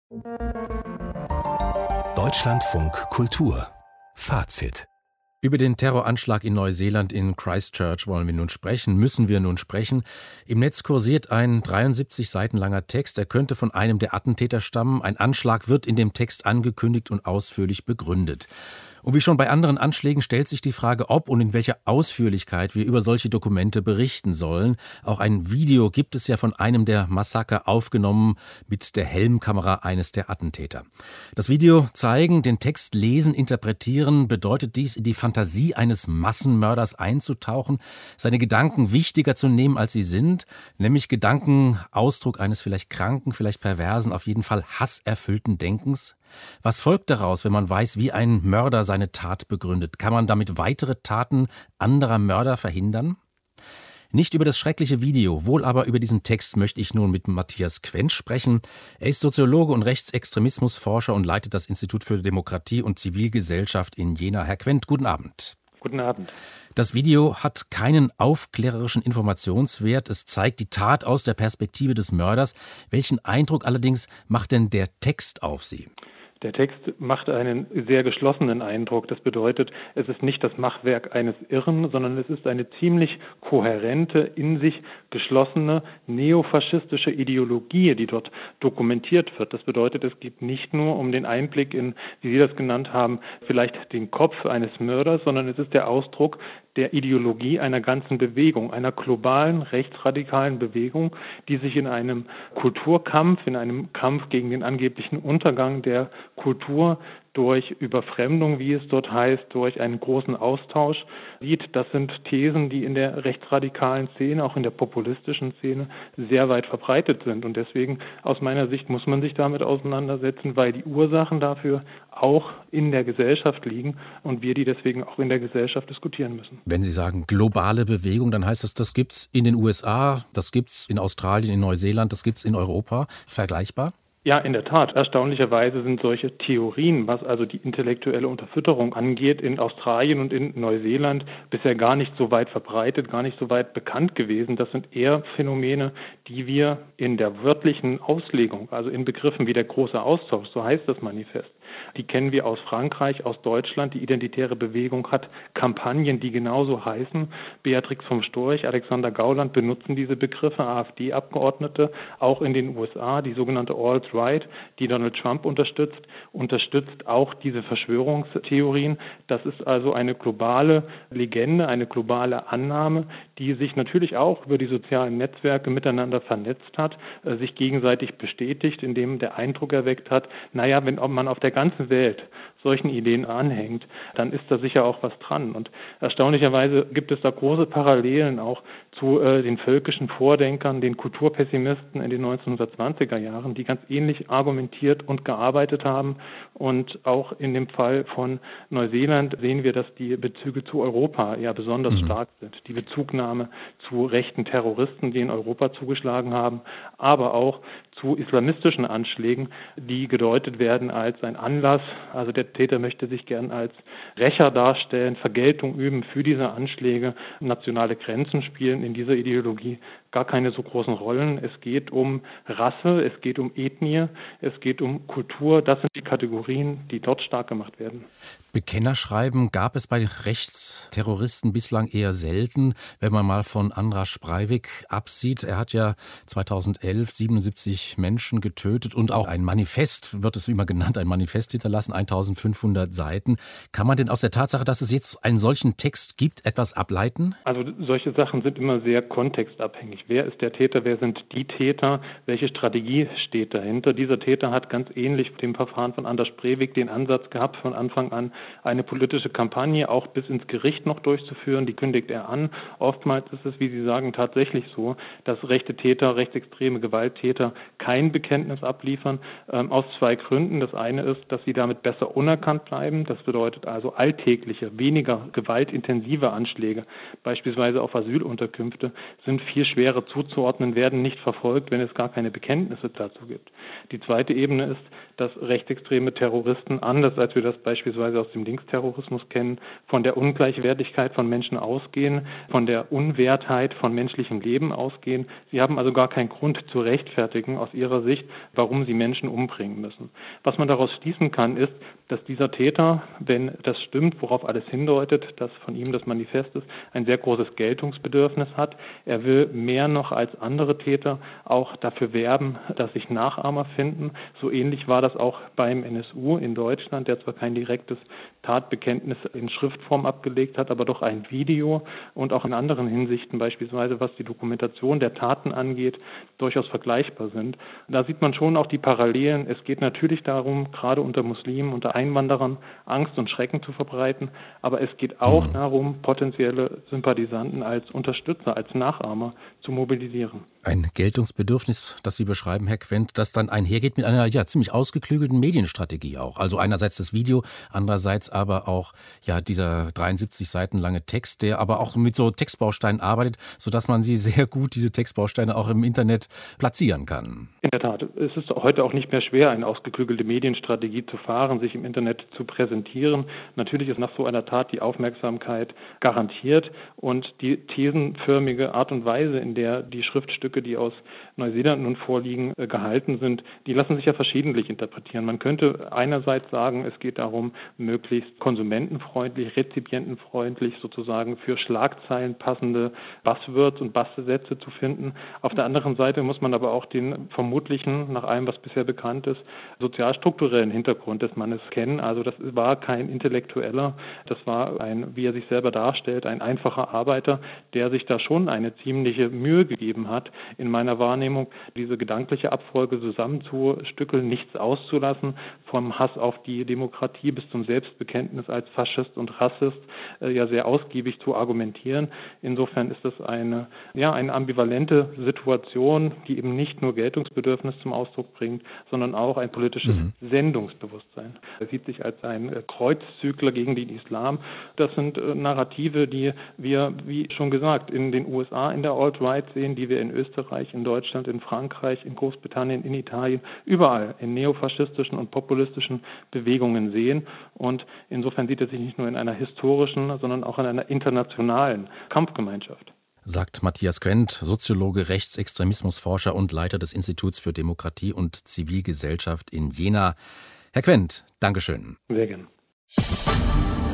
Deutschlandfunk Kultur Fazit. Über den Terroranschlag in Neuseeland in Christchurch müssen wir nun sprechen. Im Netz kursiert ein 73 Seiten langer Text. Er könnte von einem der Attentäter stammen. Ein Anschlag wird in dem Text angekündigt und ausführlich begründet. Und wie schon bei anderen Anschlägen stellt sich die Frage, ob und in welcher Ausführlichkeit wir über solche Dokumente berichten sollen. Auch ein Video gibt es ja von einem der Massaker aufgenommen mit der Helmkamera eines der Attentäter. Das Video zeigen, den Text lesen, interpretieren, bedeutet dies, in die Fantasie eines Massenmörders einzutauchen, seine Gedanken wichtiger zu nehmen, als sie sind, nämlich Gedanken, Ausdruck eines vielleicht kranken, vielleicht perversen, auf jeden Fall hasserfüllten Denkens. Was folgt daraus, wenn man weiß, wie ein Mörder seine Tat begründet? Kann man damit weitere Taten anderer Mörder verhindern? Nicht über das schreckliche Video, wohl aber über diesen Text möchte ich nun mit Matthias Quendt sprechen. Er ist Soziologe und Rechtsextremismusforscher und leitet das Institut für Demokratie und Zivilgesellschaft in Jena. Herr Quendt, guten Abend. Guten Abend. Das Video hat keinen aufklärerischen Informationswert. Es zeigt die Tat aus der Perspektive des Mörders. Welchen Eindruck allerdings macht denn der Text auf Sie? Der Text macht einen sehr geschlossenen Eindruck. Das bedeutet, es ist nicht das Machwerk eines Irren, sondern es ist eine ziemlich kohärente, in sich geschlossene, neofaschistische Ideologie, die dort dokumentiert wird. Das bedeutet, es geht nicht nur um den Einblick in, wie Sie das genannt haben, vielleicht den Kopf eines Mörders, sondern es ist der Ausdruck der Ideologie einer ganzen Bewegung, einer globalen, rechtsradikalen Bewegung, die sich in einem Kulturkampf, in einem Kampf gegen den angeblichen Untergang der Kultur durch Überfremdung, wie es dort heißt, durch einen großen Austausch sieht. Das sind Thesen, die in der rechtsradikalen Szene, auch in der populistischen Szene, sehr weit verbreitet sind. Und deswegen, aus meiner Sicht, muss man sich damit auseinandersetzen, weil die Ursachen dafür auch in der Gesellschaft liegen und wir die deswegen auch in der Gesellschaft diskutieren müssen. Wenn Sie sagen globale Bewegung, dann heißt das gibt's in den USA, das gibt's in Australien, in Neuseeland, das gibt's in Europa. Vergleichbar? Ja, in der Tat. Erstaunlicherweise sind solche Theorien, was also die intellektuelle Unterfütterung angeht, in Australien und in Neuseeland bisher gar nicht so weit verbreitet, gar nicht so weit bekannt gewesen. Das sind eher Phänomene, die wir in der wörtlichen Auslegung, also in Begriffen wie der große Austausch, so heißt das Manifest, die kennen wir aus Frankreich, aus Deutschland. Die Identitäre Bewegung hat Kampagnen, die genauso heißen. Beatrix vom Storch, Alexander Gauland benutzen diese Begriffe, AfD-Abgeordnete, auch in den USA. Die sogenannte Alt-Right, die Donald Trump unterstützt auch diese Verschwörungstheorien. Das ist also eine globale Legende, eine globale Annahme, die sich natürlich auch über die sozialen Netzwerke miteinander vernetzt hat, sich gegenseitig bestätigt, indem der Eindruck erweckt hat, naja, wenn man auf der ganzen Welt solchen Ideen anhängt, dann ist da sicher auch was dran. Und erstaunlicherweise gibt es da große Parallelen auch zu den völkischen Vordenkern, den Kulturpessimisten in den 1920er Jahren, die ganz ähnlich argumentiert und gearbeitet haben. Und auch in dem Fall von Neuseeland sehen wir, dass die Bezüge zu Europa ja besonders stark sind. Die Bezugnahme zu rechten Terroristen, die in Europa zugeschlagen haben, aber auch zu islamistischen Anschlägen, die gedeutet werden als ein Anlass. Also der Täter möchte sich gern als Rächer darstellen, Vergeltung üben für diese Anschläge, nationale Grenzen spielen in dieser Ideologie gar keine so großen Rollen. Es geht um Rasse, es geht um Ethnie, es geht um Kultur. Das sind die Kategorien, die dort stark gemacht werden. Bekennerschreiben gab es bei Rechtsterroristen bislang eher selten, wenn man mal von Andras Breivik absieht. Er hat ja 2011 77 Menschen getötet und auch ein Manifest, wird es immer genannt, ein Manifest hinterlassen, 1500 Seiten. Kann man denn aus der Tatsache, dass es jetzt einen solchen Text gibt, etwas ableiten? Also solche Sachen sind immer sehr kontextabhängig. Wer ist der Täter? Wer sind die Täter? Welche Strategie steht dahinter? Dieser Täter hat ganz ähnlich dem Verfahren von Andras Breivik den Ansatz gehabt, von Anfang an eine politische Kampagne auch bis ins Gericht noch durchzuführen. Die kündigt er an. Oftmals ist es, wie Sie sagen, tatsächlich so, dass rechte Täter, rechtsextreme Gewalttäter kein Bekenntnis abliefern, aus zwei Gründen. Das eine ist, dass sie damit besser unerkannt bleiben. Das bedeutet also alltägliche, weniger gewaltintensive Anschläge, beispielsweise auf Asylunterkünfte, sind viel schwerer zuzuordnen, werden nicht verfolgt, wenn es gar keine Bekenntnisse dazu gibt. Die zweite Ebene ist, dass rechtsextreme Terroristen, anders als wir das beispielsweise aus dem Linksterrorismus kennen, von der Ungleichwertigkeit von Menschen ausgehen, von der Unwertheit von menschlichem Leben ausgehen. Sie haben also gar keinen Grund zu rechtfertigen aus ihrer Sicht, warum sie Menschen umbringen müssen. Was man daraus schließen kann, ist, dass dieser Täter, wenn das stimmt, worauf alles hindeutet, dass von ihm das Manifest ist, ein sehr großes Geltungsbedürfnis hat. Er will mehr noch als andere Täter auch dafür werben, dass sich Nachahmer finden. So ähnlich war das auch beim NSU in Deutschland, der zwar kein direktes Tatbekenntnis in Schriftform abgelegt hat, aber doch ein Video und auch in anderen Hinsichten, beispielsweise was die Dokumentation der Taten angeht, durchaus vergleichbar sind. Da sieht man schon auch die Parallelen. Es geht natürlich darum, gerade unter Muslimen, unter Einwanderern Angst und Schrecken zu verbreiten, aber es geht auch darum, potenzielle Sympathisanten als Unterstützer, als Nachahmer zu mobilisieren. Ein Geltungsbedürfnis, das Sie beschreiben, Herr Quent, das dann einhergeht mit einer ziemlich ausgeklügelten Medienstrategie auch. Also einerseits das Video, andererseits aber auch dieser 73 Seiten lange Text, der aber auch mit so Textbausteinen arbeitet, sodass man diese Textbausteine auch im Internet platzieren kann. In der Tat, es ist heute auch nicht mehr schwer, eine ausgeklügelte Medienstrategie zu fahren, sich im Internet zu präsentieren. Natürlich ist nach so einer Tat die Aufmerksamkeit garantiert und die thesenförmige Art und Weise, in der die Schriftstücke, die aus Neuseeland nun vorliegen, gehalten sind, die lassen sich ja verschiedentlich interpretieren. Man könnte einerseits sagen, es geht darum, möglichst konsumentenfreundlich, rezipientenfreundlich sozusagen für Schlagzeilen passende Buzzwords und Bastelsätze zu finden. Auf der anderen Seite muss man aber auch den vermutlichen, nach allem, was bisher bekannt ist, sozialstrukturellen Hintergrund des Mannes kennen. Also das war kein Intellektueller, das war ein, wie er sich selber darstellt, ein einfacher Arbeiter, der sich da schon eine ziemliche Mühe gegeben hat, in meiner Wahrnehmung diese gedankliche Abfolge zusammenzustückeln, nichts auszulassen, vom Hass auf die Demokratie bis zum Selbstbekenntnis als Faschist und Rassist sehr ausgiebig zu argumentieren. Insofern ist das eine ambivalente Situation, die eben nicht nur Geltungsbedürfnis zum Ausdruck bringt, sondern auch ein politisches Sendungsbewusstsein. Er sieht sich als ein Kreuzzügler gegen den Islam. Das sind Narrative, die wir, wie schon gesagt, in den USA in der Alt-Right sehen, die wir in Österreich, in Deutschland, in Frankreich, in Großbritannien, in Italien, überall in neofaschistischen und populistischen Bewegungen sehen. Und insofern sieht er sich nicht nur in einer historischen, sondern auch in einer internationalen Kampfgemeinschaft. Sagt Matthias Quent, Soziologe, Rechtsextremismusforscher und Leiter des Instituts für Demokratie und Zivilgesellschaft in Jena. Herr Quent, Dankeschön. Sehr gerne.